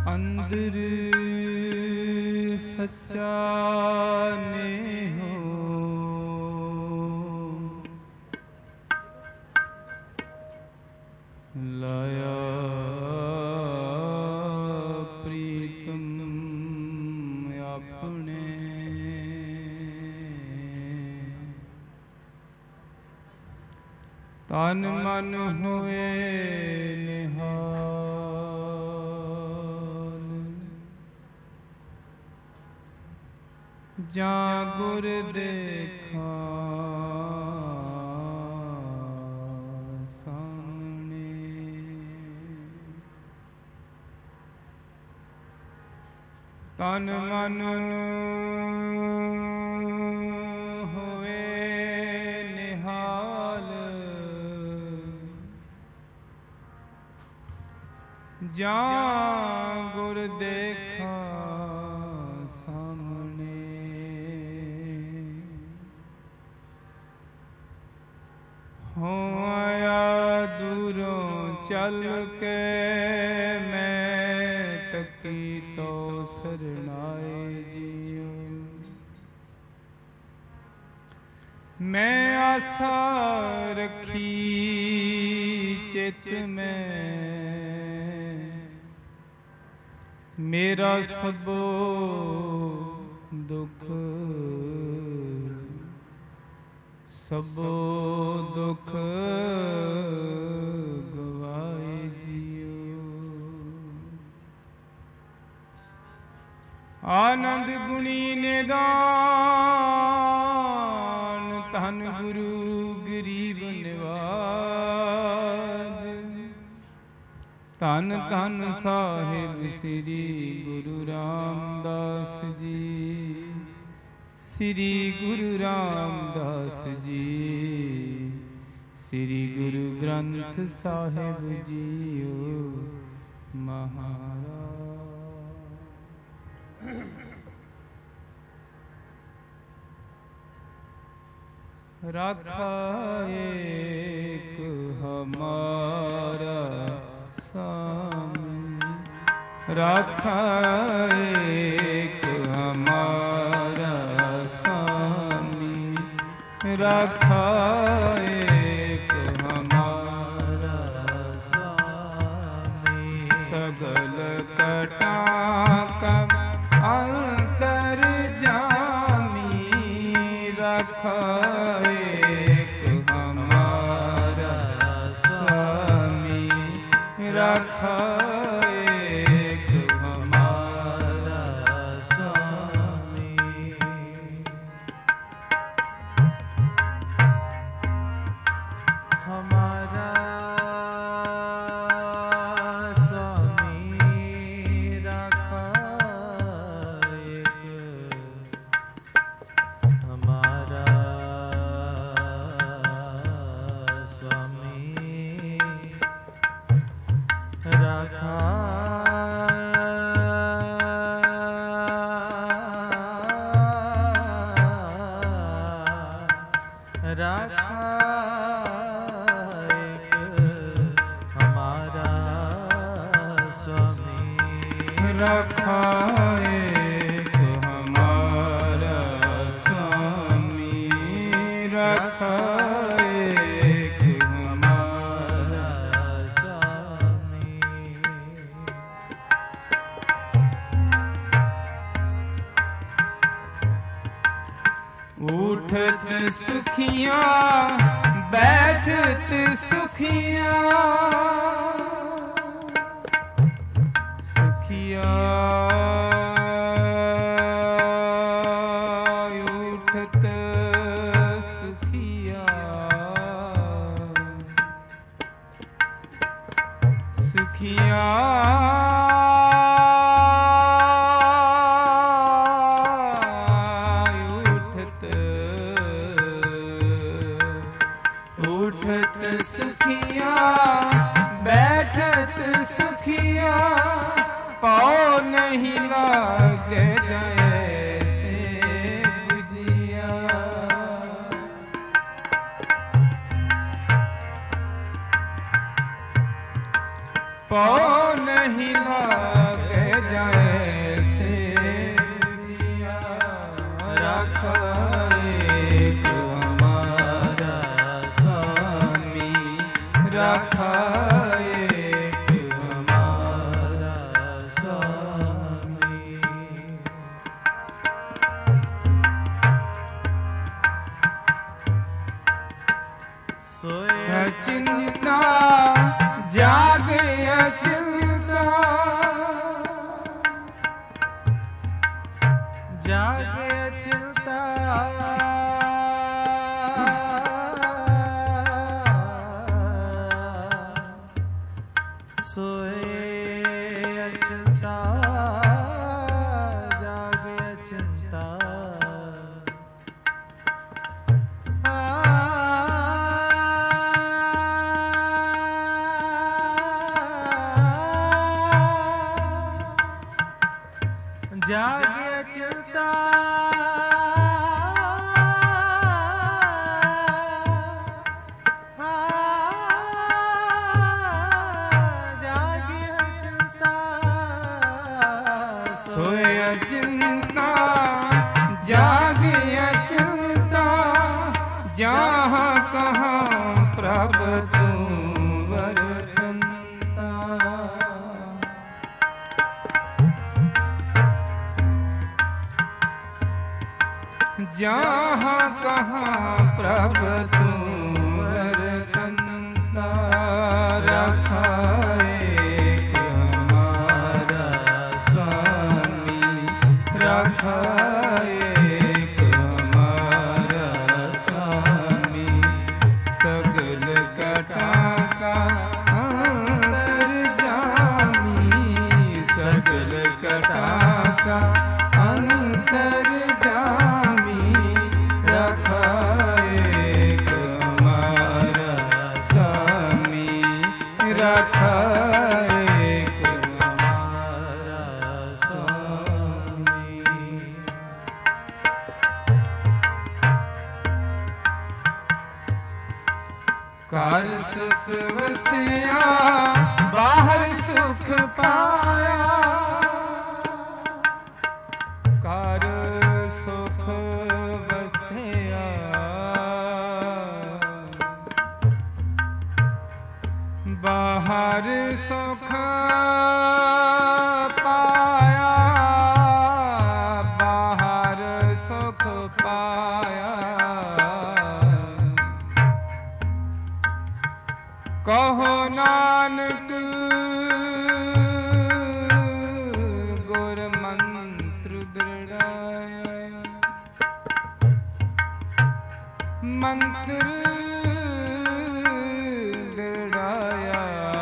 ਅੰਦਰ ਸੱਚਾ ਨੇਹੋ ਲਾਇਆ ਪ੍ਰੀਤਮ ਆਪਣੇ ਤਨ ਮਨ ਹੋਏ ਜਾਂ ਗੁਰ ਦੇਖਾਂ ਸਾਹਮਣੇ ਤਨ ਮਨ ਹੋਏ ਨਿਹਾਲ ਜਾਂ ਗੁਰ ਦੇਖਾਂ ਚੱਲ ਕੇ ਮੈਂ ਤੱਕੀ ਤੋ ਸਰਨਾਏ ਜੀਉ ਮੈਂ ਆਸਾ ਰੱਖੀ ਚਿਤ ਮੈਂ ਮੇਰਾ ਸਭੋ ਦੁੱਖ ਸਭੋ ਦੁੱਖ ਆਨੰਦ ਗੁਣੀ ਨਿਦਾਨ ਧੰਨ ਗੁਰੂ ਗਰੀਬ ਨਿਵਾਜ ਧੰਨ ਧੰਨ ਸਾਹਿਬ ਸ੍ਰੀ ਗੁਰੂ ਰਾਮਦਾਸ ਜੀ ਸ੍ਰੀ ਗੁਰੂ ਰਾਮਦਾਸ ਜੀ ਸ੍ਰੀ ਗੁਰੂ ਗ੍ਰੰਥ ਸਾਹਿਬ ਜੀਓ ਮਹਾਰਾਜ ਰਾਖਾ ਏਕ ਹਮਾਰਾ ਸਾਮੀ ਰਾਖਾ ਏਕ ਹਮਾਰਾ ਸਾਮੀ ਰਾਖਾ ਏਕ ਹਮਾਰਾ ਸਾਮੀ ਸਗਲ ਕਟਾ ਕਬ ਅੰਤਰ ਜਾਮੀ ਰਾਖਾ ਏਕ ਹਮਾਰਾ ਸਾਮੀ ਰਾਖਾ ਏਕ ਹਮਾਰਾ ਸਾਮੀ ਹਮਾਰਾ ਸਾਮੀ ਰਾਖਾ ਰਾਖਾ ਏਕ ਹਮਾਰਾ ਸਾਮੀ ਰਾਖਾ ਏਕ ਹਮਾਰਾ ਸਾਮੀ ਉਠਤ ਸੁਖੀਆਂ ਬੈਠਤ ਸੁਖੀਆਂ ਉਠਤ ਸੁਖੀਆ ਸੁਖੀਆ ਉਠਤ ਸੁਖੀਆ ਬੈਠਤ ਸੁਖੀਆ ਪਾਉ ਨਹੀਂ जागे अचिंता सोए अचिंता जागे अचिंता जागे अचिंता जागे अचिंता सोए अचिंता जागे अचिंता जहाँ कहाँ प्रभु तू वर्तनता जहाँ कहाँ प्रभु तू वर्तनता रखाए हमारा स्वामी रखाए हमारा स्वामी सगल कटा का अंतर जामी सगल कटा का अंतर कार सुख वसिया बाहर सुख पाया कार सुख वसिया बाहर सुख पाया बाहर सुख पाया कहो नानक गुर मंत्र दृढ़ाया मंत्र दृढ़ाया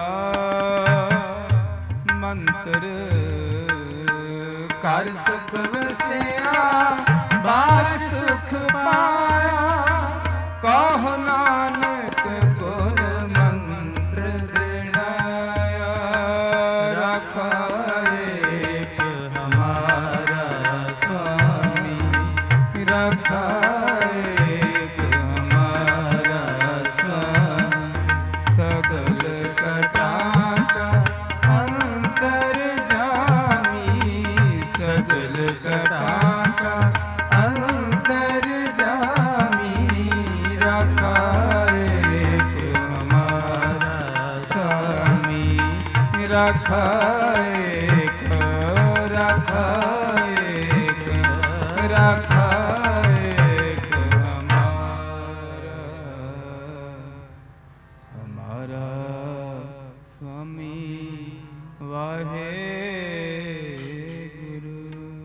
मंत्र कर सुख वसिया बार सुख पाया कहो नानक गुर रखाएक रखाएक रखाएक हमारा स्वामी वाहे गुरु।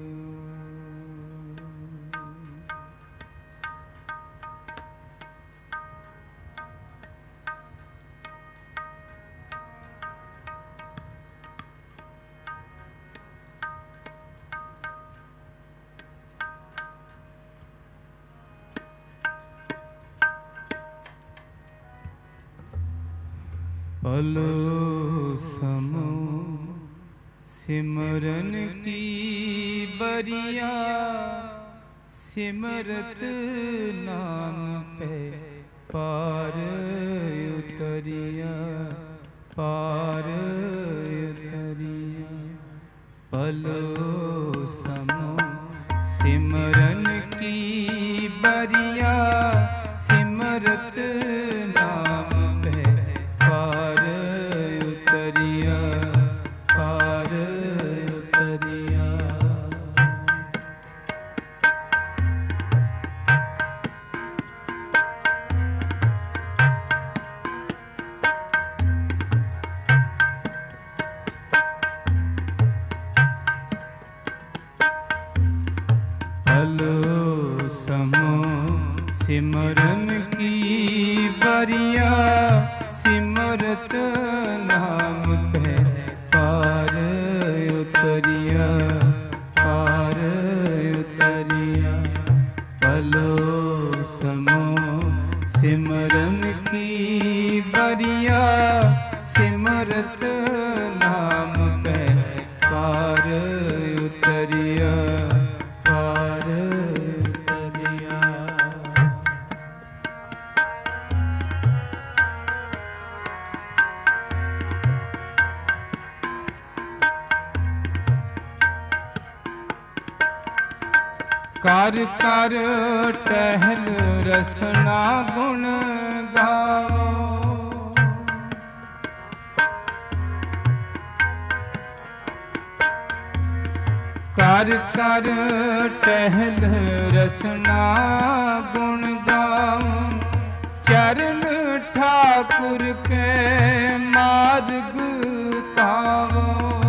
पलो समो सिमरन की बरिया सिमरत नाम पे पार उतरिया पार उतरिया। पलो समो सिमरन की बरिया सिमरत नाम पे पार उतरिया पार उतरिया। सिमरन की बरिया सिमरत नाम पे पार उतरिया पार उतरिया। पलो समो सिमरन की बरिया सिमरत नाम पे पार उतरिया पार उतरिया। कर कर टहल रसना गुण गाओ, कर कर टहल रसना गुण गाओ। चरण ठाकुर के मार्ग पाओ,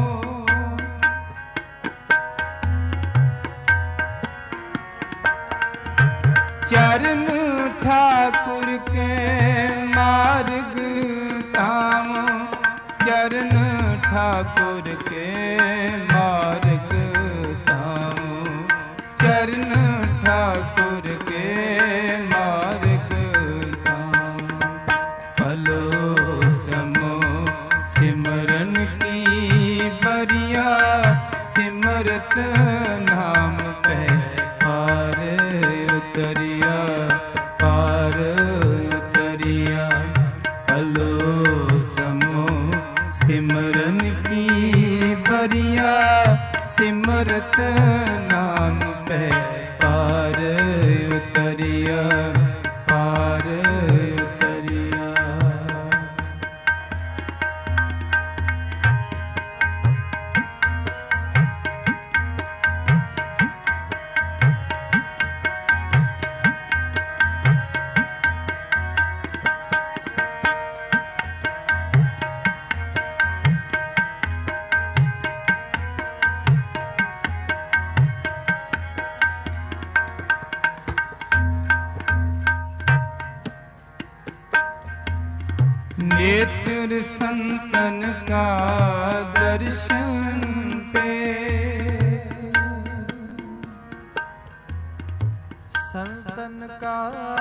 चरण ठाकुर के मार्ग पाओ। चरण ठाकुर के मार्ग पाओ, चरण ठाकुर के मार्ग पाओ। पलो समो सिमरन की बरिया सिमरत नाम पे पार उतरिया पार उतरिया। पलो समो सिमरन की बरिया सिमरत नाम पे पार उतरिया पार उतरिया। नेत्र संतन का दर्शन पे, संतन का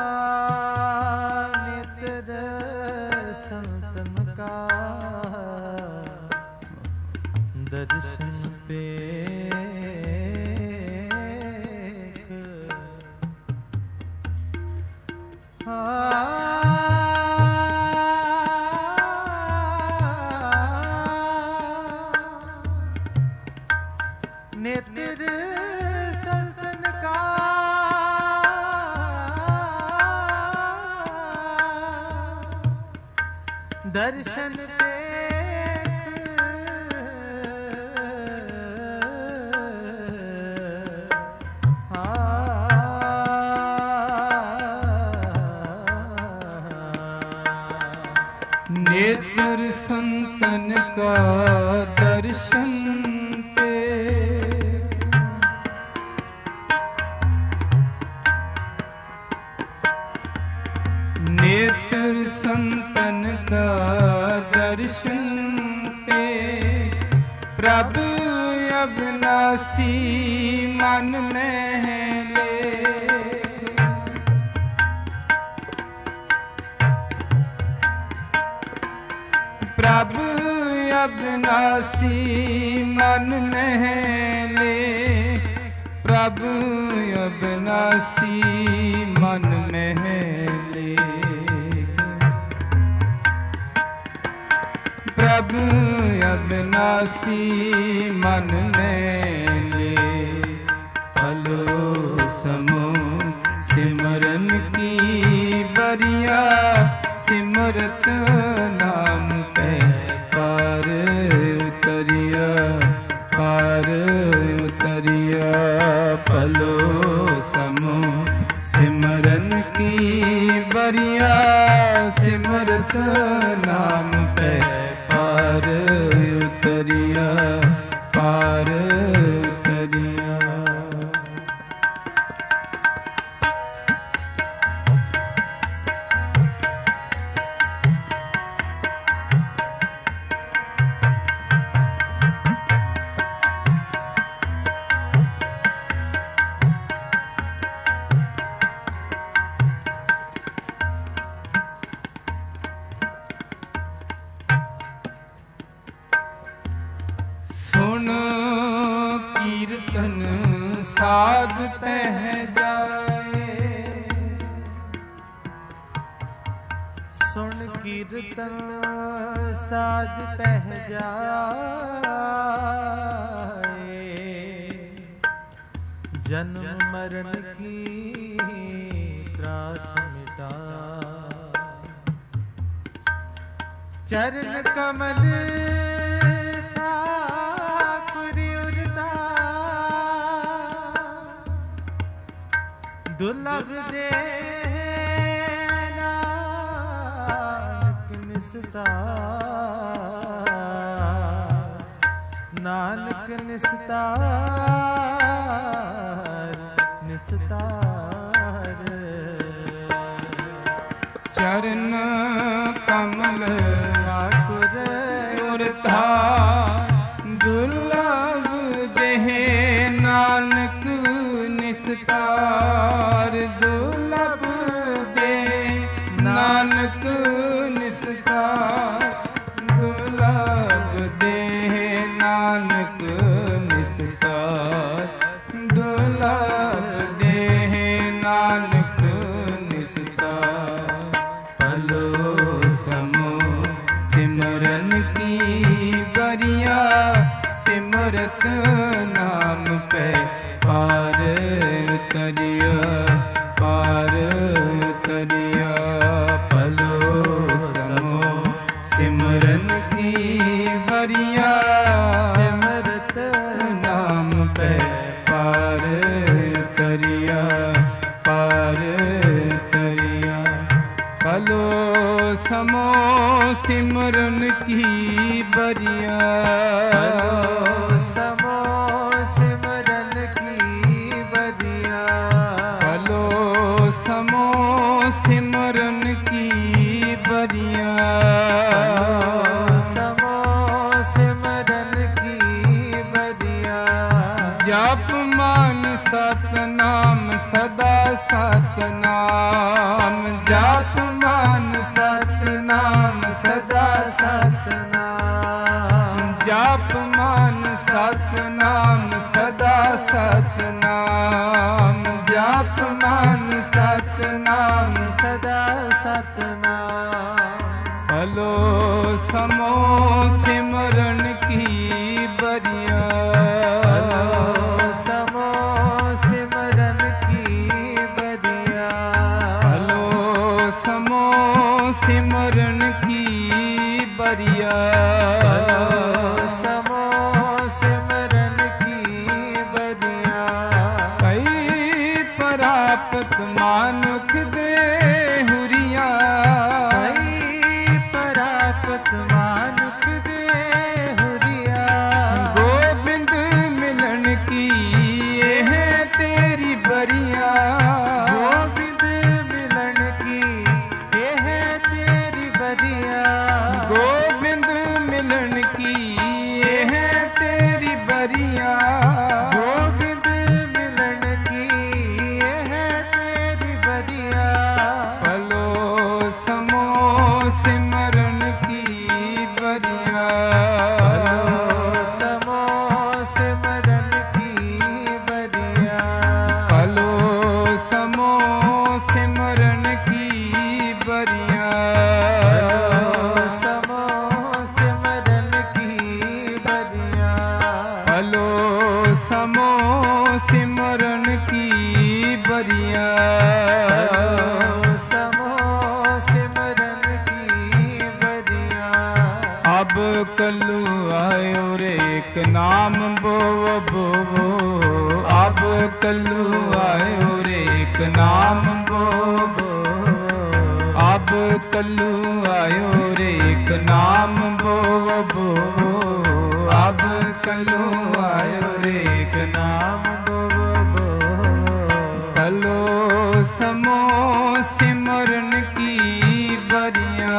नेत्र संतन का दर्शन पे नेत्र संतन का दर्शन नेत्र संतन का दर्शन पे। नेत्र संतन का दर्शन पे प्रभु अविनाशी मन में ले। प्रभु अविनाशी मन में ले, प्रभु अविनाशी मन में ले। प्रभु अविनाशी मन में ले। पलो समो सिमरन की बरिया सिमरत नाम पे पार उतरिया पार उतरिया। पलो समो सिमरन की बरिया सिमरत नाम पे पार उतरिया पार उतरिया। साध पह जाए। सुन कीर्तन साध पह जाए। जन्म मरण की त्रास मिटा। चरण कमल दुर्लभ दे नानक निस्तार। नानक निस्तार निस्तार। चरण कमल आकुर उरता दुर्लभ देह नानक निस्तार। दुर्लभ दे नानक निस्तार। दुर्लभ दे नानक निस्तार। दुर्लभ दे नानक निस्तार। भलो समो सिमरन की बरिया सिमरत नाम पे पार उतरिया पार उतरिया। भलो समो सिमरन की बरिया सिमरत नाम पे पार उतरिया पार उतरिया। भलो समो सिमरन की बरिया समो सिमरन की बरिया। भलो समो सिमरन की बरिया समो सिमरन की बरिया। जप मान सतनाम सदा सतनाम। जप मान सतनाम सदा सतनाम। जप मान सतनाम सदा सतनाम। जप मान सतनाम सदा सतनाम। भलो समो सिमरन की बरिया समो सिमरन की बरिया। भलो समो सिमरन की बरिया समो सिमरन की बरिया। कई परापत मानुख दे हुरिया। कई परापत मानुख दे हुरिया। गोबिंद मिलन की ये है तेरी बरिया। गोविंद मिलन की ये है तेरी बरिया। गोबिंद मिलन की ये है तेरी बरिया। गोविंद मिलन की ये है तेरी बरिया। भलो समो सिमरन की बरिया समो सिमरन की बरिया। भलो समो सिमरन की बरिया समो सिमरन की बरिया। भलो समो सिमरन की बरिया समो सिमरन की बरिया। अब कल्लू आयो रे एक नाम बोवो बोवो। अब कल्लू आयो रे एक नाम बोवो। अब कल्लू आयो रे एक नाम बोवो बोवो। अब कल्लू आयो रे एक नाम बोवो बोवो। भलो समो सिमरन की बरिया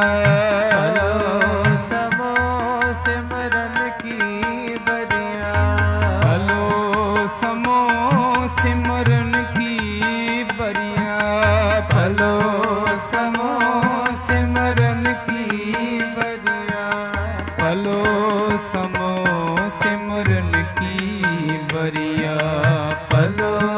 समो सिमरन की बरिया। भलो समो सिमरन की बरिया। भलो समो सिमरन की बरिया। भलो समो सिमरन की बरिया। भलो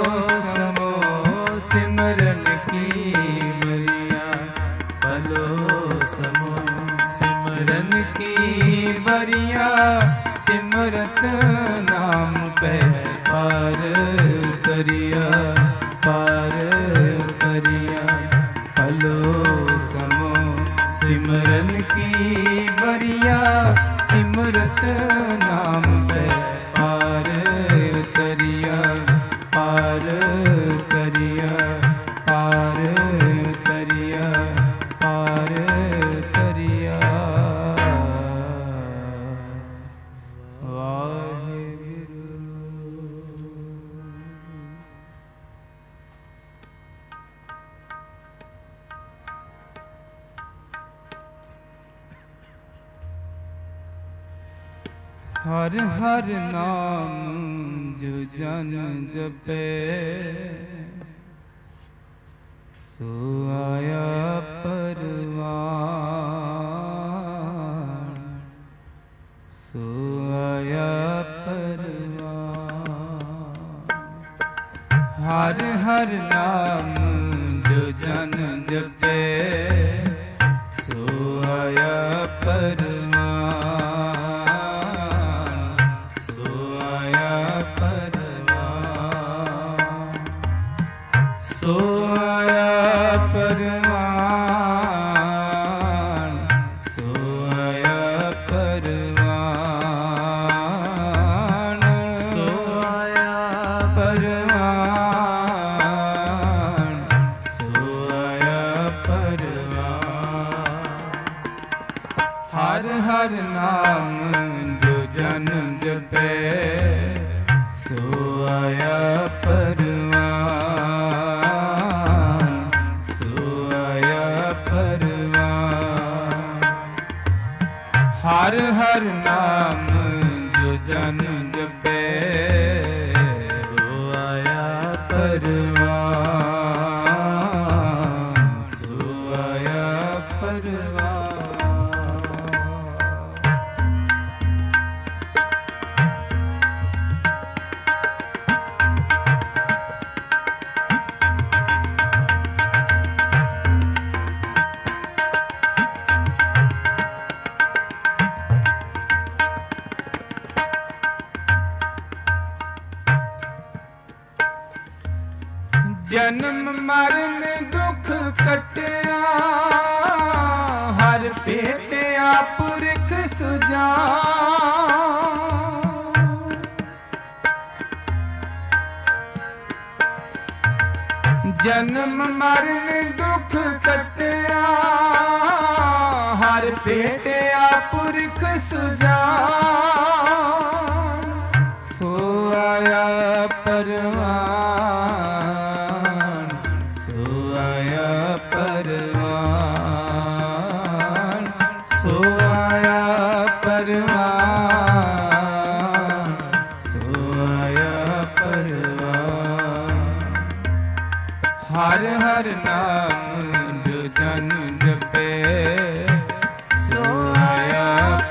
नाम पे पार उतरिया, पार उतरिया। हलो समो सिमरन की बरिया, सिमरत नाम पे पार उतरिया, पार उतरिया, पार उतरिया, पार उतरिया। वाहिगुरु। हर हर नाम जो जन जपे, सो आया परवान, सो आया परवान। हर हर नाम जो जन जपे, सो आया परवान, सो आया परवान, सो आया परवान, सो आया परवान, सो आया परवान। हर हर नाम जो जन जपे, सो आया परवान, हर हर नाम जो जन जपे, सो आया परवान, सो आया परवान। जन्म मरण दुख कटिया, हर भेटिया पुरख सुजान। जन्म मरण दुख कटिया, हर भेटिया पुरख सुजान। सो आया परवान, सो आया परवान, सो आया परवान, सो आया परवान। हर हर नाम जो जन जपे, सो आया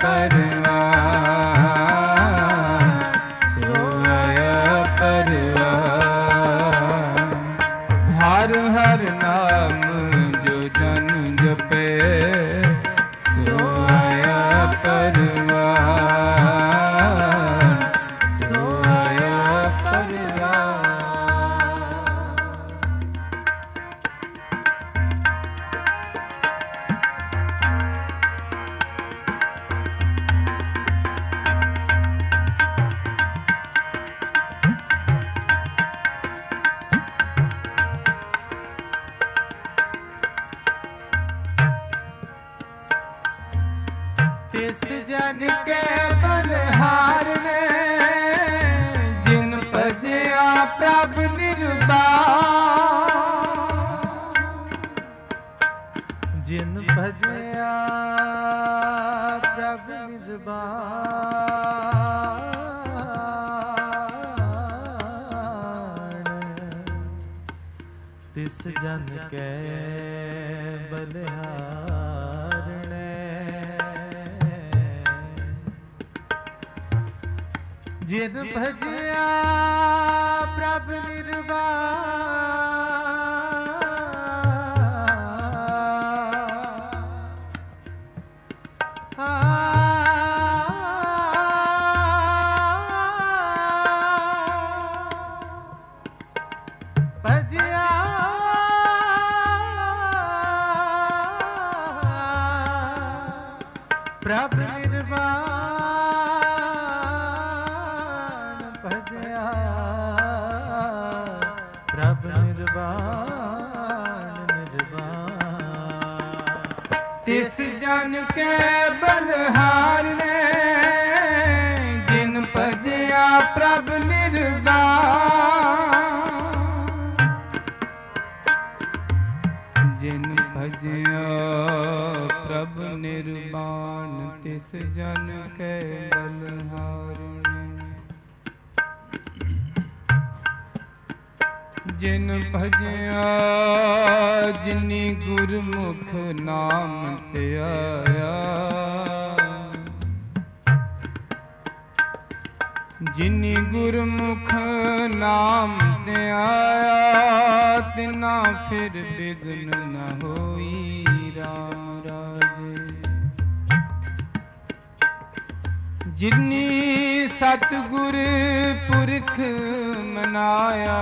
परवान, सो आया परवान। हर हर नाम जो जन जपे, सो आया परवान, सो आया परवान। तिस जन के बलिहार ने, जिन भजिया प्रभ निर्बाण। जिन भजिया प्रभ निर्बाण, तिस जन के बलिहार ने। जिन भजिया प्रभ निर्वाण। ਭਜਿਆ ਪ੍ਰਭ ਨਿਰਵਾਣ ਨਿਰਵਾਣ। ਤਿਸ ਜਨ ਕੈ ਬਲਹਾਰਨੇ ਜਿਨ ਭਜਿਆ ਪ੍ਰਭ ਨਿਰਵਾਣ। ਜਿਨ ਭਜਿਆ ਪ੍ਰਭ ਨਿਰਵਾਣ ਤਿਸ ਜਨ ਕੈ ਬਲਹਾਰਨੇ। ਜਿਨ ਭਜਿਆ ਜਿਨੀ ਗੁਰਮੁਖ ਨਾਮ ਧਿਆਇਆ। ਜਿਨੀ ਗੁਰਮੁਖ ਨਾਮ ਧਿਆਇਆ ਤਿਨਾ ਫਿਰ ਬਿਘਨ ਨ ਹੋਈ ਰਾਮ ਰਾਜੇ। ਜਿਨੀ ਸਤਿਗੁਰ ਪੁਰਖ ਮਨਾਇਆ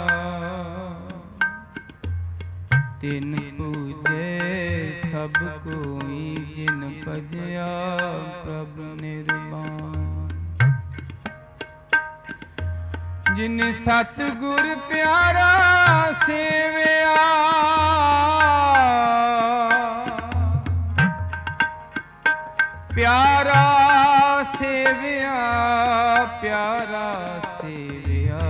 ਤਿਨ ਪੂਜੇ ਸਭ ਕੋਈ। ਜਿਨ ਭਜਿਆ ਪ੍ਰਭ ਨਿਰਵਾਣ। ਜਿਨ ਸਤਿਗੁਰ ਪਿਆਰਾ ਸੇਵਿਆ ਪਿਆਰਾ ਸੇਵਿਆ ਪਿਆਰਾ ਸੇਵਿਆ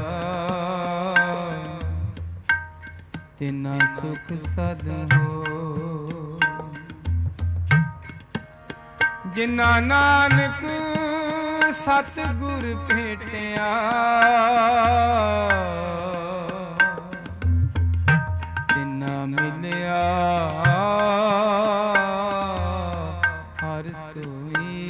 ਤਿਨਾ ਸੁਖ ਸਦ ਹੋ। ਜਿਨਾ ਨਾਨਕ ਸਤਿਗੁਰ ਭੇਟਿਆ ਤਿਨਾ ਮਿਲਿਆ ਹਰ ਸੋਈ।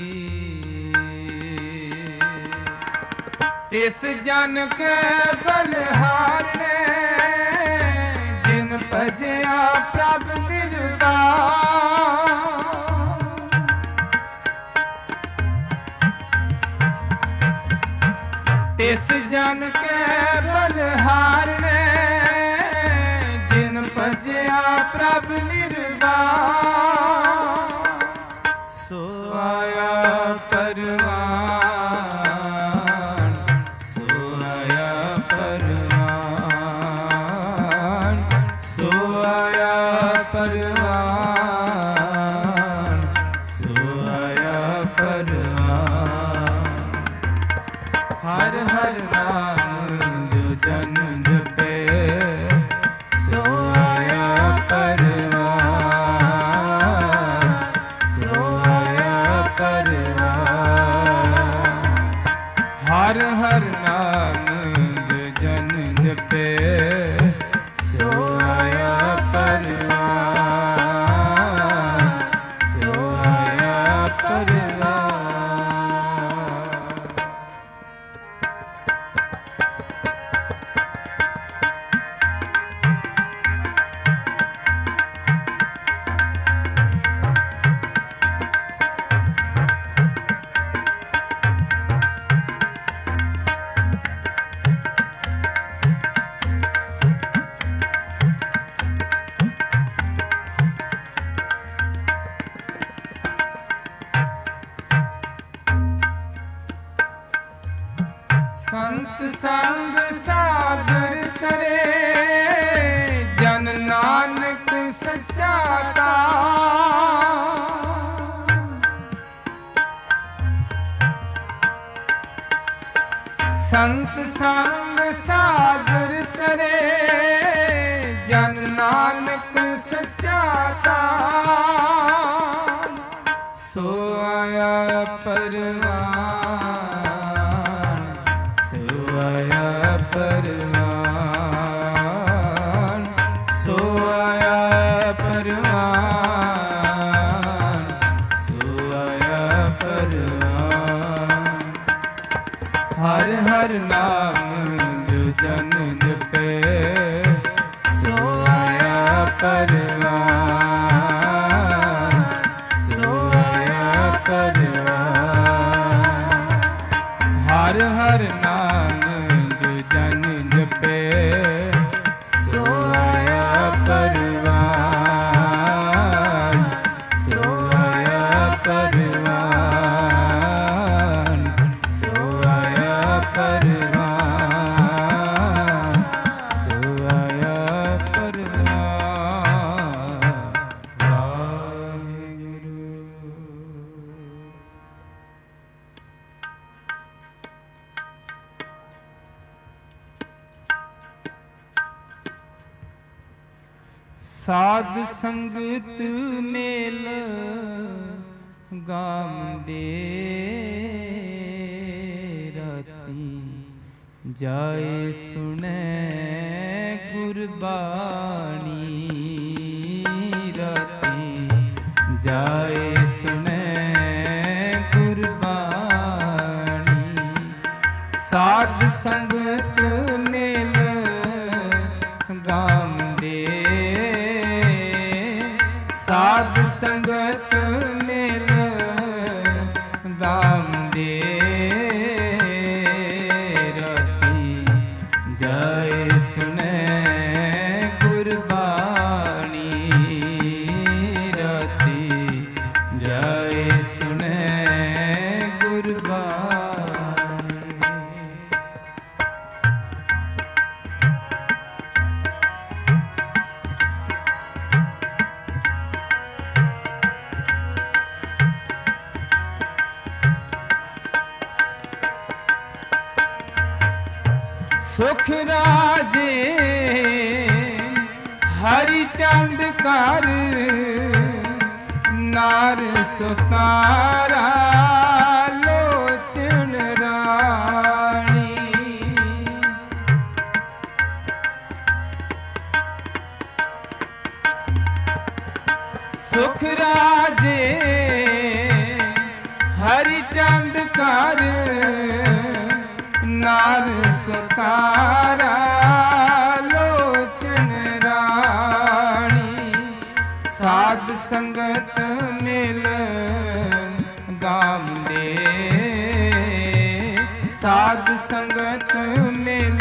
ਤਿਸ ਜਨ ਕੈ ਬਲਹਾਰਨੇ ਜਿਨ ਭਜਿਆ ਪ੍ਰਭ ਨਿਰਵਾਣ। ਤਿਸ ਜਨ ਕੈ ਬਲਹਾਰਨੇ ਜਿਨ ਭਜਿਆ ਪ੍ਰਭ ਨਿਰਵਾਣ। ਸੋ ਆਇਆ ਪਰਵਾਨ ਸੋ ਆਇਆ ਪਰਵਾਨ ਸੋ ਆਇਆ ਪਰਵਾਨ ਸੋ ਆਇਆ ਪਰਵਾਨ। ਹਰ ਹਰ ਨਾਮ ਜੋ ਜਨ ਜਪੇ ਸੋ ਆਇਆ ਪਰਵਾਨ ਸੋ ਆਇਆ ਪਰਵਾਨ। ਹਰ ਹਰ ਨਾਮ ਜੋ ਜਨ ਜਪੇ ਸੋ ਆਇਆ ਪਰਵਾਨ ਸੋ ਆਇਆ ਪਰਵਾਨ। ਸੰਤ ਸੰਗ ਸਾਗਰ ਤਰੇ ਜਨ ਨਾਨਕ ਸੱਚਾ ਸੰਤ ਸੰਗ ਸਾਗਰ ਤਰੇ ਜਨ ਨਾਨਕ ਸੱਚਾ ਸੋ ਆਇਆ ਪਰਵਾਨ ਸੋ ਆਇਆ ਪਰਵਾਨ ਸੋ ਆਇਆ ਪਰਵਾਨ ਸੋ ਆਇਆ ਪਰਵਾਨ। ਹਰ ਹਰ ਨਾਮ ਜੋ ਜਨ ਜਪੇ ਸੋ ਆਇਆ ਪਰਵਾਨ ਸੋ ਆਇਆ ਪਰਵਾਨ। ਹਰ ਹਰ ਨਾਮ ਜੋ ਜਨ ਜਪੇ ਸੋ ਆਇਆ ਪਰਵਾਨ ਸੋ ਆਇਆ ਪਰਵਾਨ ਸੋ ਆਇਆ ਪਰਵਾਨ। ਸਾਧ ਸੰਗਤ ਮੇਲ ਗਾਵੰਦੇ ਰਾਤੀ, ਜਾਏ ਸੁਣੈ ਗੁਰਬਾਣੀ ਰਾਤੀ, ਜਾਏ ਸੁਣੈ ਗੁਰਬਾਣੀ। ਸਾਧ ਸੰਗਤ ਮੇਲ ਗਾਵੰਦੇ, ਸਾਧ ਸੰਗਤ ਮੇਲ ਗਾਵੰਦੇ ਰਾਤੀ, ਜਾਏ ਸੁਣੈ ਗੁਰਬਾਣੀ ਰਾਤੀ, ਜਾਏ ਸੁਣੈ ਗੁਰਬਾਣੀ। ਸੁਖ ਰਾਜੇ ਹਰੀ ਚੰਦ ਕਰ, ਨਾਰ ਸੁਸਾਰਾ ਲੋਚਨ ਰਾਣੀ। ਸੁਖ ਰਾਜੇ ਹਰੀ ਚੰਦ ਕਰ, ਨਾਰ ਸੁਸਾਰਾ ਲੋਚਨ ਰਾਣੀ। ਸਾਧ ਸੰਗਤ ਮਿਲ ਗਾਵੰਦੇ, ਸਾਧ ਸੰਗਤ ਮਿਲ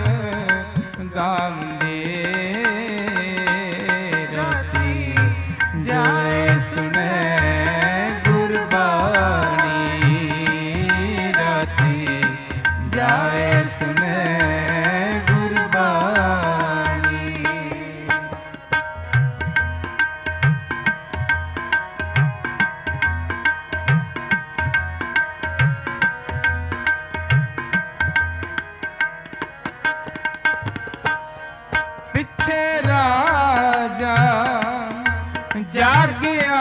ਗਾਵੰਦੇ ਰਾਤੀ, ਜਾਏ ਸੁਣੈ ਗੁਰਬਾਣੀ ਰਾਤੀ, ਜਾਏ ਸੁਣੈ ਗੁਰਬਾਣੀ। ਪਿੱਛੇ ਰਾਜਾ ਜਾਗਿਆ,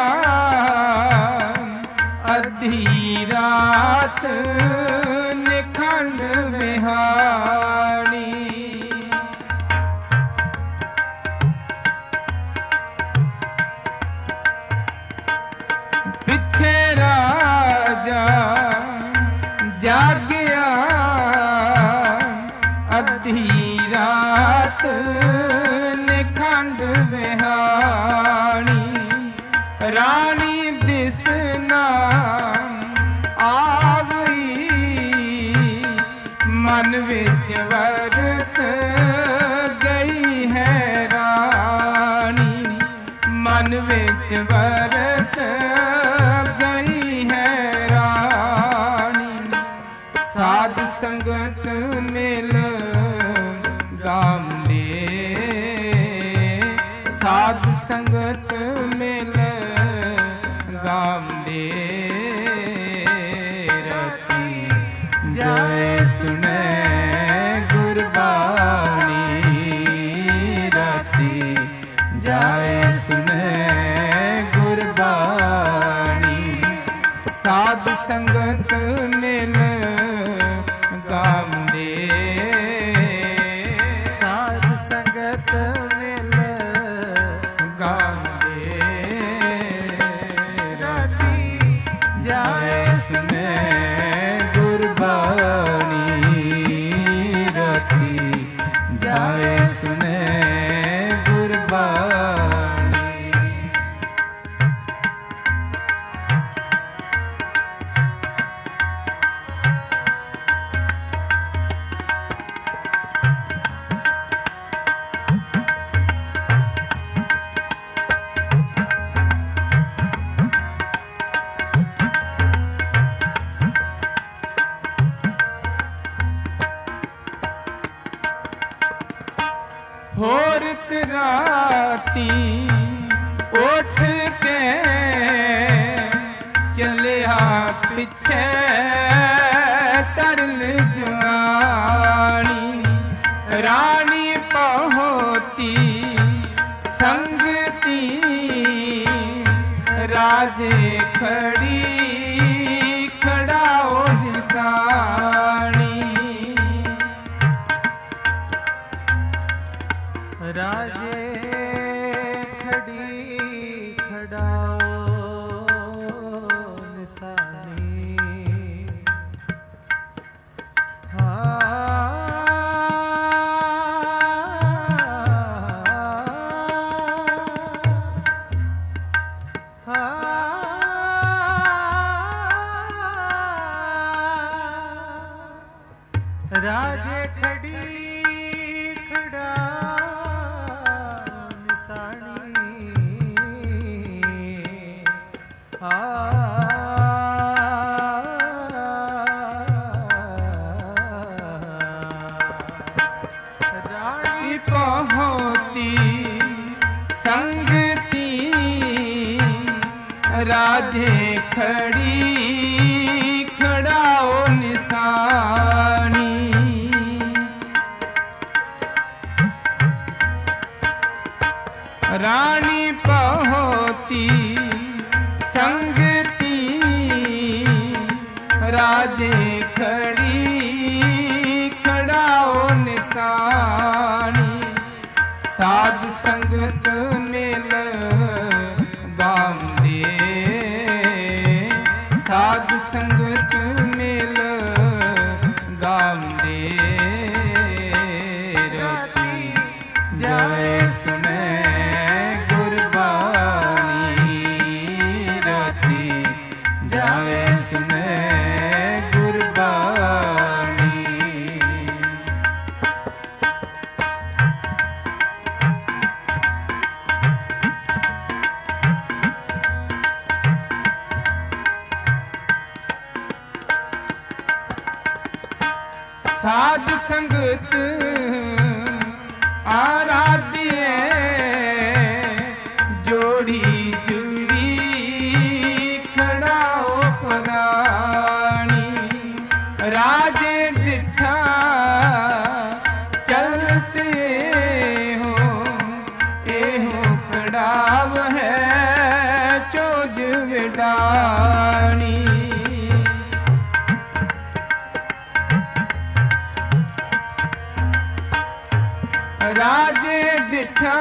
ਅੱਧੀ ਰਾਤ ਨਿਖੰਡ ਵਿਹਾਣੀ। ਪਿੱਛੇ ਰਾਜਾ ਜਾਗਿਆ, ਅੱਧੀ ਰਾਤ ਨਿਖੰਡ ਵਿਹਾਣੀ। ਰਾਣੀ ਦਿਸਨਾ ਆਵਈ, ਮਨ ਵਿੱਚ ਵਰਤ ਗਈ ਹੈ ਰਾਣੀ, ਮਨ ਵਿੱਚ ਵਰਤ ਗਈ ਹੈ ਰਾਣੀ। ਸਾਧ ਸੰਗਤ ਮਿਲ ਗਾਵੰਦੇ, ਸਾਧ ਸੰਗਤ ਮਿਲ ਗਾਵੰਦੇ ਰਾਤੀ, ਜਾਏ ਸੁਣੈ ਗੁਰਬਾਣੀ ਰਾਤੀ, ਜਾਏ ਸੁਣੈ ਗੁਰਬਾਣੀ। ਸਾਧ ਸੰਗਤ ਮਿਲ ਗਾਵੰਦੇ, ਸਾਧ ਸੰਗਤ ਮਿਲ ਗਾਵੰਦੇ ਰਾਤੀ, ਜਾਏ ਸੁਣੈ ਗੁਰਬਾਣੀ ਰਾਤੀ, ਜਾਏ ਸੁਣੈ ਗੁਰਬਾਣੀ। ਹੋਰਤ ਰਾਤੀ ਉੱਠ ਕੇ ਚਲਿਆ ਪਿੱਛੇ ਤਰਲ ਜਵਾਨੀ। ਰਾਣੀ ਪਹੁੰਚੀ ਸੰਗ राजे खड़ी खड़ाओ निशानी राजे खड़ी खड़ा निशानी रानी पहुँची संगती राजे खड़ी खड़ाओ निशानी रानी पहोती संगती राजे खड़ी खड़ाओ निशानी साध संगत मेल गाम दे साध संगत मेल गाम दे रती जाए सुने साध संगत आराध्य जोड़ी जुड़ी खड़ाओ प्राणी राजे दिठा चलते हो एहो खड़ाव है चोज विडानी राजे दिठा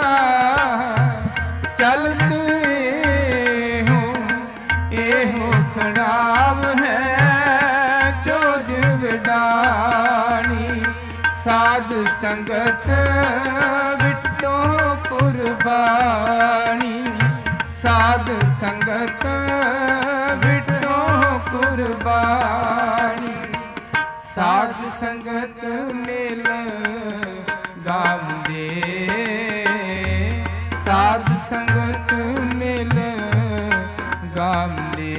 चलते हो एहो खड़ाव है चोज विडानी साध संगत बिटो कुर्बानी साध संगत बिटो कुर्बानी साध संगत मेल गाम दे साध संगत मिल गाम दे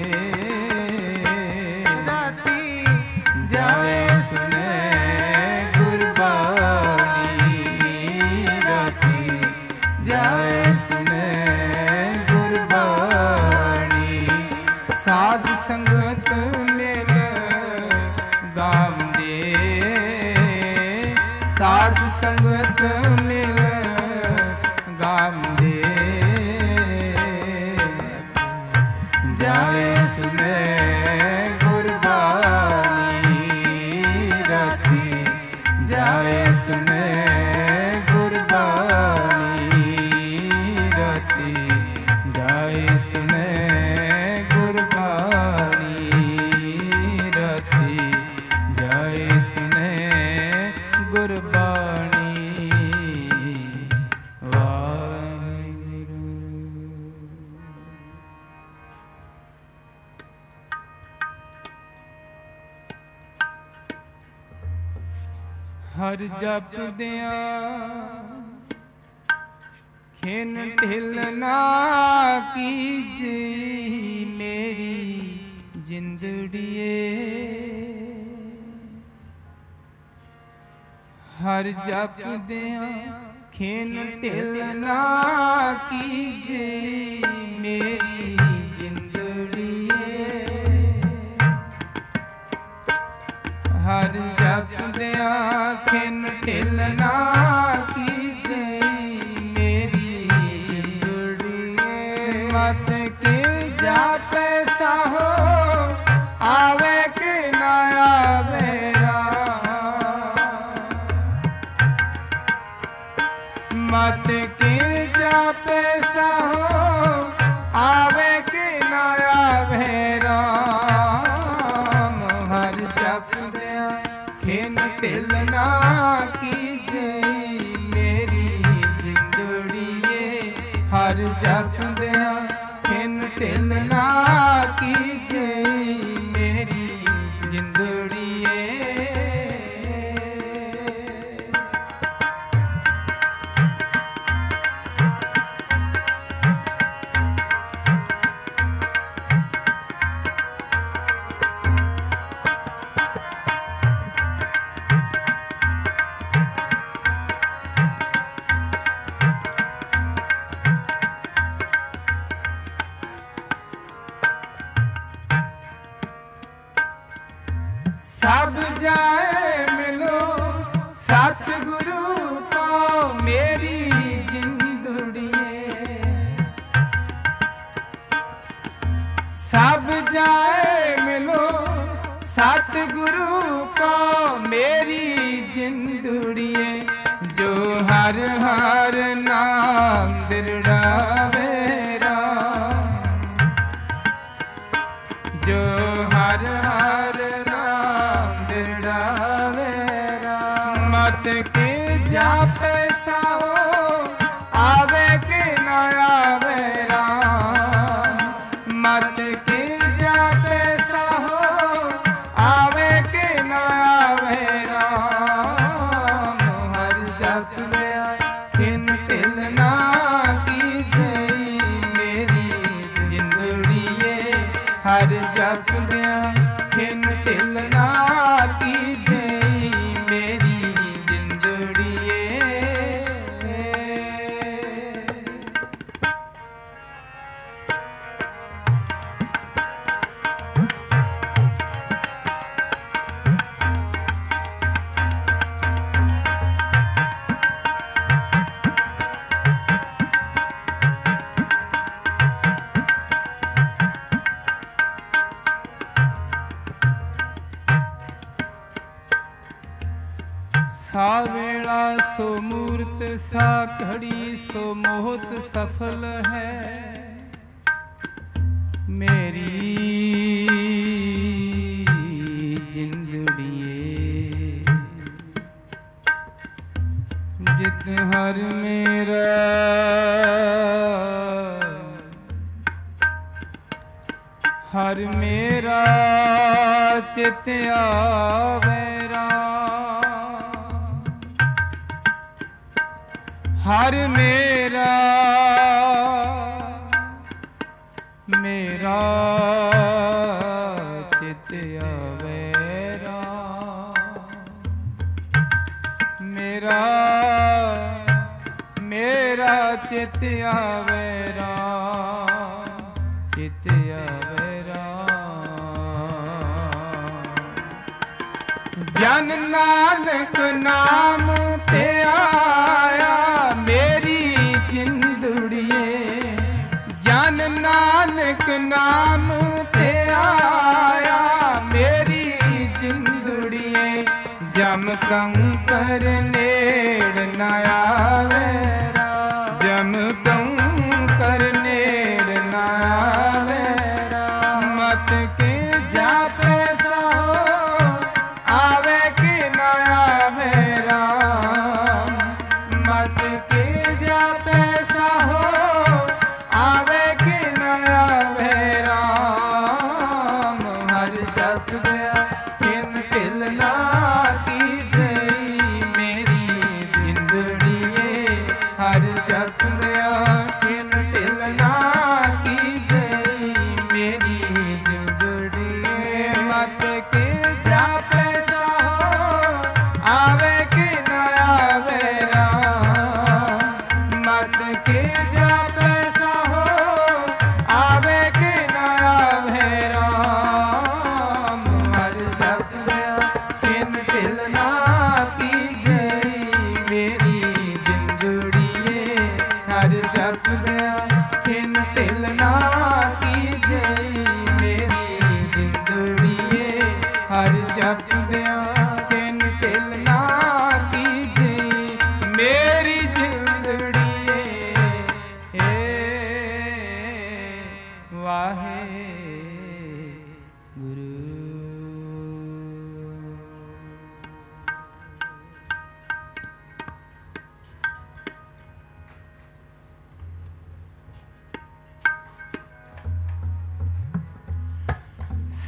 राती जाए सुने गुरबानी राती जाए सुने गुरबानी साध संगत मिल गाम दे साध संगत मिल गाम दे जाए सुने गुरबानी राती जाए सुने गुरबानी राती जाए सुने गुरबानी राती जाए सुने गुरबानी हर जप दिया खिन ढिल ना कीजे मेरी जिंदड़िए हर जप दिया खिन ढिल ना कीजे मेरी जिंदड़िए हर जप दिया खिन ढिल ना कीजे मेरी जिंदड़िए मत के जापे साहो आवे के ना आवे मत के जापे साहो आवे के ना आवे राम। हर जप दिया खिन ढिल ना कीजे मेरी जिंदड़िए। हर जप दिया खिन ढिल ना कीजे मेरी जिंदड़िए। सब जाए मिलो सतगुरु को मेरी जिंदड़िए। सब जाए मिलो सतगुरु को मेरी जिंदड़िए। जो हर हर नाम दिरड़ावे राम। जो हर हर मत के जापे साहो आवे के ना आवे राम। मत के जापे साहो आवे के ना आवे राम। हर जप दिया खिन ढिल ना कीजे मेरी जिंदड़िए। हर जप दिया खिन ढिल ना कीजे मेरी जिंदड़िए। सा वेला सो मूर्त सा घड़ी सो मोहत सफल है मेरी जिंदड़िए। जित हर मेरा हर मेरा चित आवे हर मेरा मेरा चित आवे राम। मेरा मेरा चित आवे राम। चित आवे राम। जन नानक नाम ते आया मेरी जिंदड़िए। जन नानक नाम ते आया मेरी जिंदड़िए। जम कंकर नेड़ न आवे राम। जम कंकर नेड़ न आवे राम। मत के जापे साहो आवे के न आवे राम। मत के जापे साहो आवे के न आवे राम। हर जप दिया खिन ढिल ना कीजे मेरी जिंदड़िए।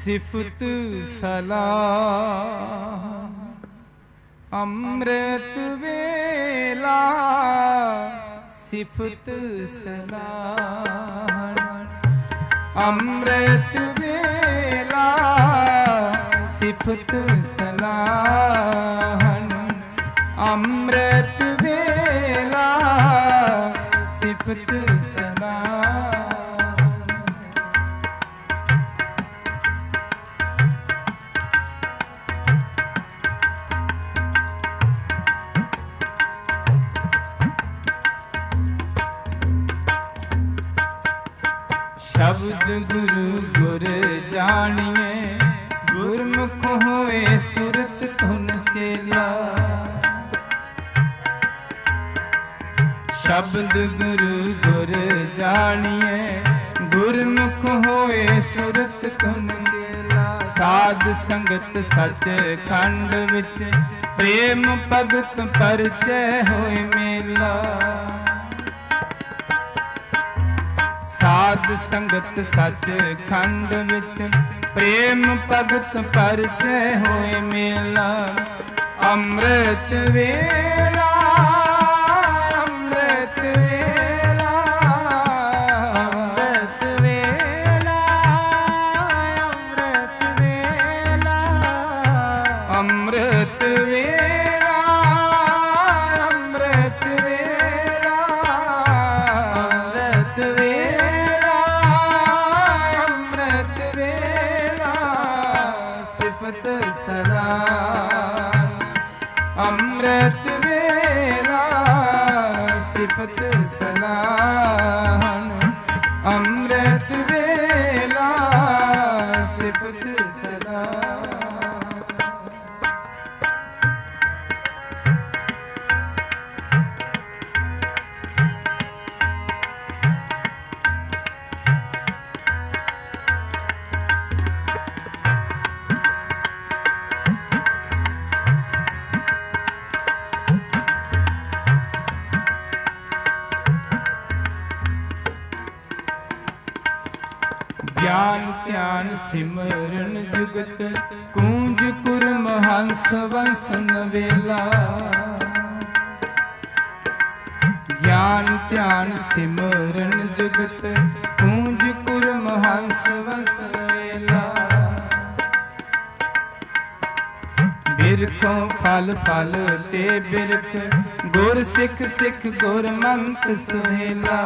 ਸਿਫਤ ਸਲਾਹ ਅੰਮ੍ਰਿਤ ਵੇਲਾ ਸਿਫਤ ਸਲਾਹ ਅੰਮ੍ਰਿਤ ਵੇਲਾ ਸਿਫਤ ਸਲਾਹਨ ਅੰਮ੍ਰਿਤ ਵੇਲਾ ਸਿਫਤ ਸਲਾਹਨ ਸ਼ਬਦ ਗੁਰੂ ਗੁਰ ਜਾਣੀਏ ਗੁਰਮੁਖ ਹੋਏ ਸੁਰਤ ਧੁਨ ਚੇਲਾ ਸ਼ਬਦ ਗੁਰੂ ਗੁਰ ਜਾਣੀਏ ਗੁਰਮੁਖ ਹੋਏ ਸੁਰਤ ਧੁਨ ਚੇਲਾ ਸਾਧ ਸੰਗਤ ਸੱਚ ਖੰਡ ਵਿੱਚ ਪ੍ਰੇਮ ਭਗਤ ਪਰਚੈ ਹੋਏ ਮੇਲਾ ਸਾਧ ਸੰਗਤ ਸੱਚ ਖੰਡ ਵਿੱਚ ਪ੍ਰੇਮ ਭਗਤ ਪਰਚੈ ਹੋਏ ਮੇਲਾ ਅੰਮ੍ਰਿਤ ਵੇਲਾ ਅੰਮ੍ਰਿਤ ਵੇਲਾ ਅੰਮ੍ਰਿਤ ਵੇਲਾ ਅੰਮ੍ਰਿਤ ਵੇਲਾ ਅੰਮ੍ਰਿਤ ਵੇਲਾ ਅੰਮ੍ਰਿਤ ਵੇਲਾ ਅੰਮ੍ਰਿਤ ਵੇਲਾ ਸਿਫਤ ਸਲਾਮ ਅੰਮ੍ਰਿਤ ਵੇਲਾ ਸਿਫਤ ਸਲਾਮ ਅੰਮ੍ਰਿਤ ਵੇਲਾ ਸਿਫਤ ਸਲਾਮ ਗਿਆਨ ਧਿਆਨ ਸਿਮਰਨ ਜੁਗਤ ਕੂੰਜ ਕੁਰਮ ਹੰਸ ਵਸਨ ਵੇਲਾ ਗਿਆਨ ਧਿਆਨ ਸਿਮਰਨ ਜੁਗਤ ਕੂੰਜ ਕੁਰਮ ਹੰਸ ਵਸਨ ਵੇਲਾ ਬਿਰਖੋਂ ਫਲ ਫਲ ਤੇ ਬਿਰਖ ਗੁਰ ਸਿੱਖ ਸਿੱਖ ਗੁਰ ਮੰਤ ਸੁਹੇਲਾ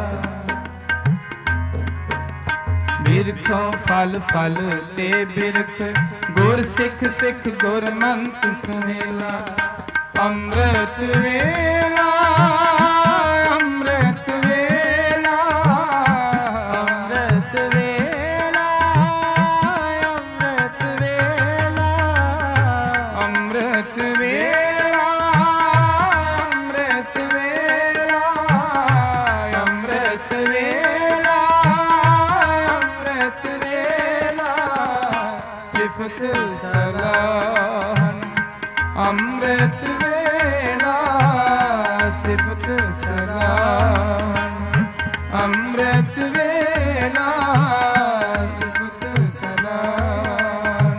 ਬਿਰਖੋਂ ਫਲ ਫਲ ਤੇ ਬਿਰਖ ਗੁਰ ਸਿੱਖ ਸਿੱਖ ਗੁਰ ਮੰਤ ਸੁਹੇਲਾ ਅੰਮ੍ਰਿਤ ਵੇਲਾ ਅੰਮ੍ਰਿਤ ਵੇਲਾ ਅੰਮ੍ਰਿਤ ਵੇਲਾ ਅੰਮ੍ਰਿਤ ਵੇਲਾ ਅੰਮ੍ਰਿਤ ਵੇਲਾ ਅੰਮ੍ਰਿਤ ਵੇਲਾ ਅੰਮ੍ਰਿਤ ਵੇਲਾ ਅੰਮ੍ਰਿਤ ਵੇਲਾ ਸਿਫਤ ਸਲਾਹਨ ਅੰਮ੍ਰਿਤ ਵੇਲਾ ਸਿਫਤ ਸਲਾਹਨ ਅੰਮ੍ਰਿਤ ਵੇਲਾ ਸਿਫਤ ਸਲਾਹਨ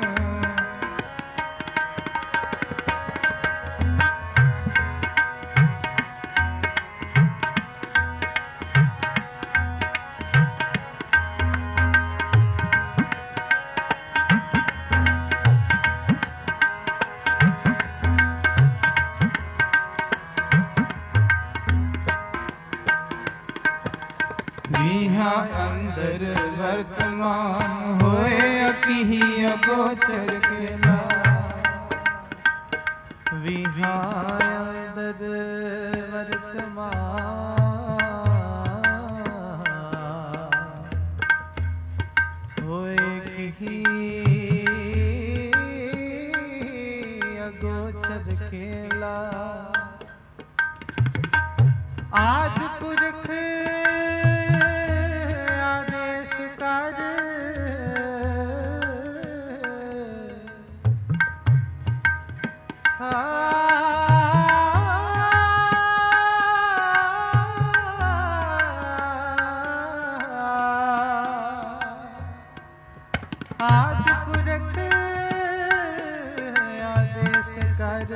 ਵੀਹਾਂ ਅੰਦਰ ਵਰਤਮਾਨ ਹੋਏ ਅਕਿਹੀ ਅਗੋਚਰ ਖੇਲਾ ਵਿਹਾਰ ਅੰਦਰ ਵਰਤਮਾਨ ਹੋਏ ਕਿਹੀ ਅਗੋਚਰ ਖੇਲਾ ਆਦਿ ਪੁਰਖ ਆਦੇਸ ਕਰ ਕਰ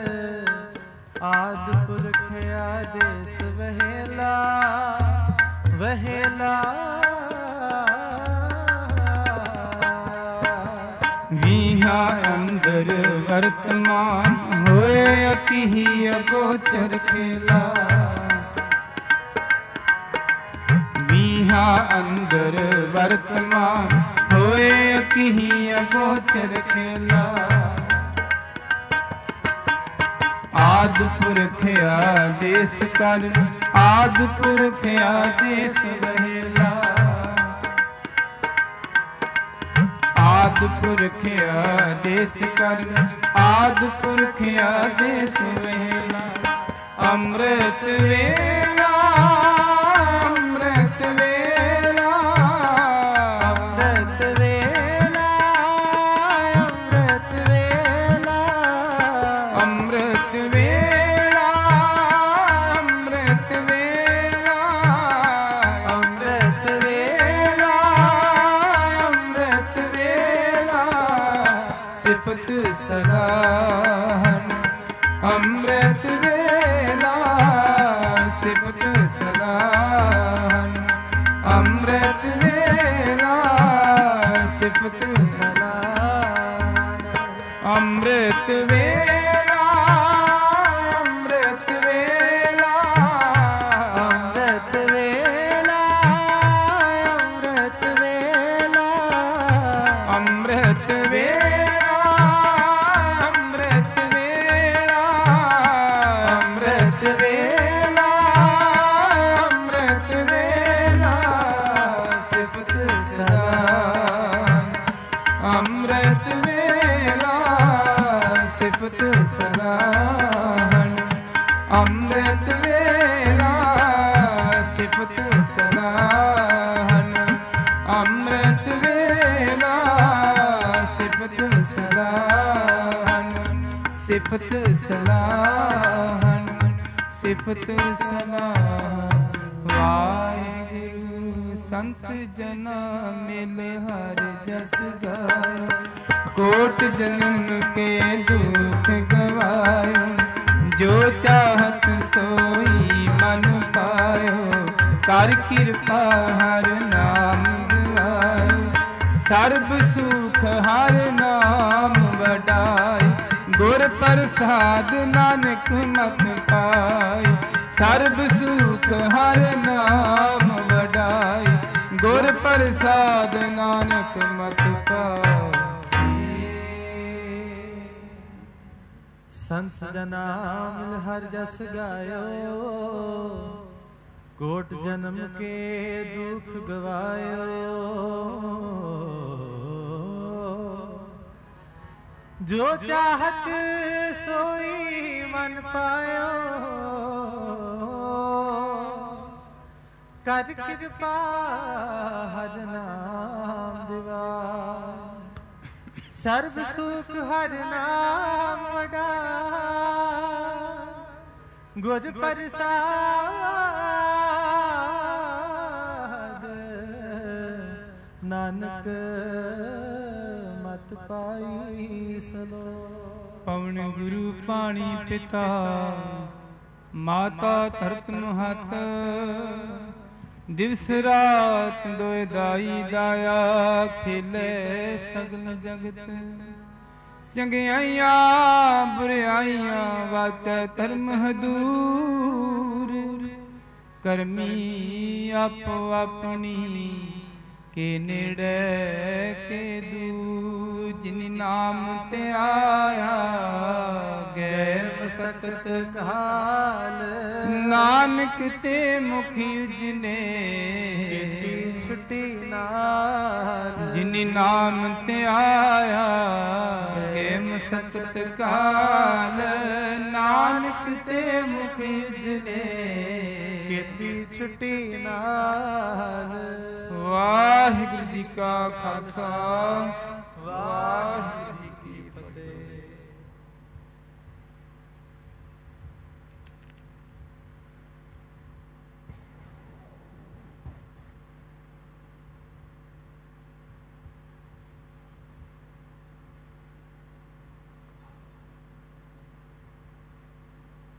ਆਦਿ ਪੁਰਖ ਆਦੇਸ ਵਹੇਲਾ ਵਹੇਲਾ ਵੀਹਾ ਅੰਦਰ ਵਰਤਮਾਨ ਹੋਏ ਅਕਿਹੀ ਅਗੋਚਰ ਖੇਲਾ ਵੀਹਾ ਅੰਦਰ ਵਰਤਮਾਨ ਹੋਏ ਅਕਿਹੀ ਅਗੋਚਰ ਖੇਲਾ ਆਦਿ ਪੁਰਖ ਆਦੇਸ ਕਰ ਆਦਿ ਪੁਰਖ ਆਦੇਸ ਵਹੇਲਾ ਆਦਿ ਪੁਰਖ ਆਦੇਸ ਕਰ ਆਦਿ ਪੁਰਖ ਆਦੇਸ ਵਹੇਲਾ ਅੰਮ੍ਰਿਤ ਵੇਲਾ ਅੰਮ੍ਰਿਤ ਵੇਲਾ ਅੰਮ੍ਰਿਤ ਵੇਲਾ ਅੰਮ੍ਰਿਤ ਵੇਲਾ ਅੰਮ੍ਰਿਤ ਵੇਲਾ ਅੰਮ੍ਰਿਤ ਵੇਲਾ ਅੰਮ੍ਰਿਤ ਵੇਲਾ ਅੰਮ੍ਰਿਤ ਵੇਲਾ ਸਿਫਤ ਸਲਾਹਨ ਅੰਮ੍ਰਿਤ ਵੇਲਾ ਸਿਫਤ ਸਲਾਹਨ ਅੰਮ੍ਰਿਤ ਵੇਲਾ ਸਿਫਤ ਸਲਾਮ ਅੰਮ੍ਰਿਤ ਵੇਲਾ ਅੰਮ੍ਰਿਤ ਵੇਲਾ ਅੰਮ੍ਰਿਤ ਵੇਲਾ ਅੰਮ੍ਰਿਤ ਵੇਲਾ ਅੰਮ੍ਰਿਤ ਵੇਲਾ ਅੰਮ੍ਰਿਤ ਵੇਲਾ ਅੰਮ੍ਰਿਤ ਵੇਲਾ ਅੰਮ੍ਰਿਤ ਵੇਲਾ ਸਿਫਤ ਸਲਾਮ ਅੰਮ੍ਰਿਤ ਵੇਲਾ ਸਿਫਤ ਸਲਾਹਨ ਅੰਮ੍ਰਿਤ ਵੇਲਾ ਸਿਫਤ ਸਲਾਹਨ ਅੰਮ੍ਰਿਤ ਵੇਲਾ ਸਿਫਤ ਸਲਾਹਨ ਸਿਫਤ ਸਲਾਹਨ ਸਿਫਤ ਸਲਾਹਨ ਵਾਹਿਗੁਰੂ ਸੰਤ ਜਨਾ ਮਿਲ ਹਰ ਜਸ ਗਾਇ ਕੋਟ ਜਨਮ ਕੇ ਦੁਖ ਗਵਾਇਓ ਜੋ ਚਾਹਤ ਸੋਈ ਮਨ ਪਾਇਓ ਕਰ ਕਿਰਪਾ ਹਰ ਨਾਮ ਗਵਾਇਓ ਸਰਬ ਸੁਖ ਹਰ ਨਾਮ ਵਡਾਈ ਗੁਰ ਪ੍ਰਸਾਦ ਨਾਨਕ ਮਤ ਪਾਈ ਸਰਬ ਸੁਖ ਹਰ ਨਾਮ ਵਡਾਈ ਗੁਰ ਪ੍ਰਸਾਦ ਨਾਨਕ ਮਤ ਪਾਈ ਸੰਤ ਜਨਾ ਮਿਲ ਹਰ ਜਸ ਗਾਇਓ ਕੋਟ ਜਨਮ ਕੇ ਦੁਖ ਗਵਾਇਓ ਜੋ ਚਾਹਤ ਸੋਈ ਮਨ ਪਾਇਓ ਕਰ ਕਿਰਪਾ ਹਰ ਨਾਮ ਦਿਵਾਇ ਸਰਬ ਸੁਖ ਹਰ ਨਾਮ ਵਡਾ ਗੁਰ ਪ੍ਰਸਾਦ ਨਾਨਕ ਮਤ ਪਾਈ ਸਲੋ ਪਵਨ ਗੁਰੂ ਪਾਣੀ ਪਿਤਾ ਮਾਤਾ ਧਰਤ ਮਹਤ ਦਿਵਸ ਰਾਤ ਦੋਇ ਦਾਈ ਦਾਇਆ ਖੇਲੇ ਸਗਲ ਜਗਤ ਚੰਗਿਆਈਆਂ ਬੁਰਾਈਆਂ ਵਾਚੈ ਧਰਮ ਹਦੂਰ ਕਰਮੀ ਆਪੋ ਆਪਣੀ ਕੇ ਨੇੜੇ ਕੇ ਦੂਰ ਜਿਨ ਨਾਮ ਤੇ ਆਇਆ ਗਏ ਮਸਕਤ ਕਾਲ ਨਾਨਕ ਤੇ ਮੁਖ ਉਜਨੇ ਕੀਤੀ ਛੁੱਟੀ ਨਾਲ ਜਿਨ ਨਾਮ ਤੇ ਆਇਆ ਗਏ ਮਸਕਤ ਕਾਲ ਨਾਨਕ ਤੇ ਮੁਖ ਉਜਨੇ ਕੀਤੀ ਛੁੱਟੀ ਨਾਲ ਵਾਹਿਗੁਰੂ ਜੀ ਕਾ ਖਾਲਸਾ ਵਾਹਿਗੁਰੂ